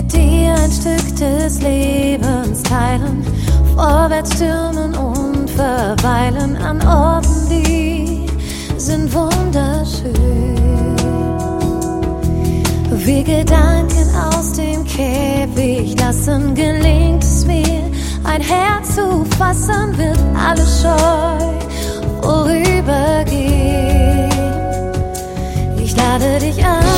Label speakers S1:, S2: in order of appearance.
S1: mit dir ein Stück des Lebens teilen, vorwärts stürmen und verweilen an Orten, die sind wunderschön. Wir Gedanken aus dem Käfig lassen, gelingt es mir, ein Herz zu fassen, wird alles scheu vorübergehen. Ich lade dich ein.